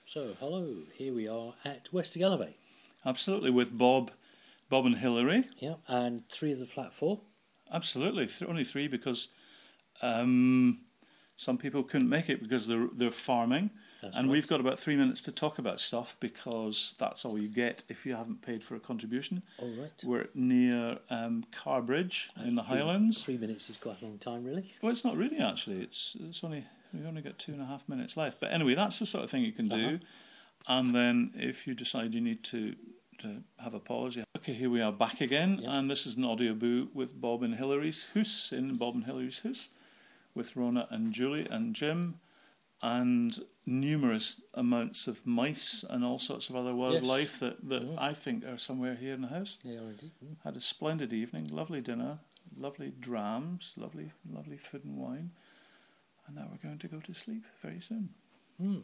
So, hello, here we are at West Galloway. Absolutely, with Bob and Hilary. Yeah, and 3 of the flat 4. Absolutely, only 3 because some people couldn't make it because they're farming. That's and right. We've got about 3 minutes to talk about stuff because that's all you get if you haven't paid for a contribution. All right. We're near Carbridge in the Highlands. 3 minutes is quite a long time, really. Well, it's not really, actually. We've only got 2.5 minutes left. But anyway, that's the sort of thing you can do. And then if you decide you need to have a pause. Okay, here we are back again, and this is an audio boo with Bob and Hilary's house, in Bob and Hilary's house, with Rona and Julie and Jim, and numerous amounts of mice and all sorts of other wildlife that I think are somewhere here in the house. They are indeed. Had a splendid evening, lovely dinner, lovely drams, lovely food and wine, and now we're going to go to sleep very soon.